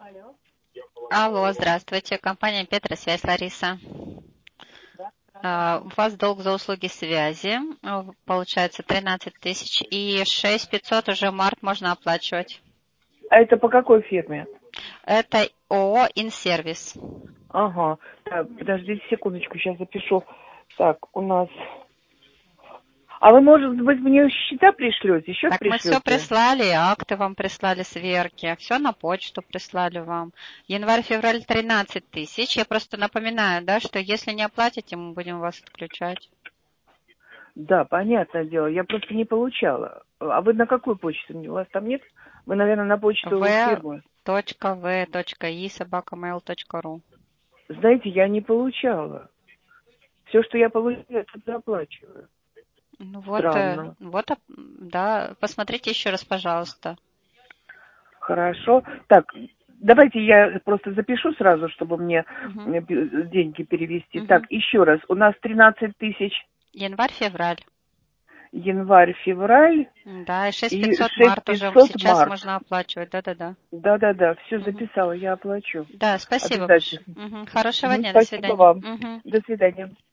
Алло, здравствуйте. Компания Петросвязь, Лариса. У вас долг за услуги связи. Получается 13 тысяч. И 6500 уже март можно оплачивать. А это по какой фирме? Это ООО «Инсервис». Ага. Так, подождите секундочку, сейчас запишу. Так, у нас... А вы, может быть, мне счета пришлете? Счет Так мы все пришлете? прислали, акты вам прислали, сверки. Все на почту прислали вам. Январь-февраль 13 тысяч. Я просто напоминаю, да, что если не оплатите, мы будем вас отключать. Да, понятное дело. Я просто не получала. А вы на какую почту? У вас там нет? Вы, наверное, на почту фирмы. v.v.i@mail.ru. Знаете, я не получала. Все, что я получила, я тут заплачиваю. Ну Странно. да, посмотрите еще раз, пожалуйста. Хорошо. Так, давайте я просто запишу сразу, чтобы мне Мгм. деньги перевести. Так, Мгм. еще раз. У нас 13 тысяч Январь-февраль. январь-февраль Да, и и 6500 март уже 6500 сейчас март. можно оплачивать. Да-да-да. Да-да-да, все Мгм. записала, я оплачу. Да, спасибо большое. Обязательно. Мгм. Хорошего дня, до Спасибо свидания. вам. Мгм. До свидания.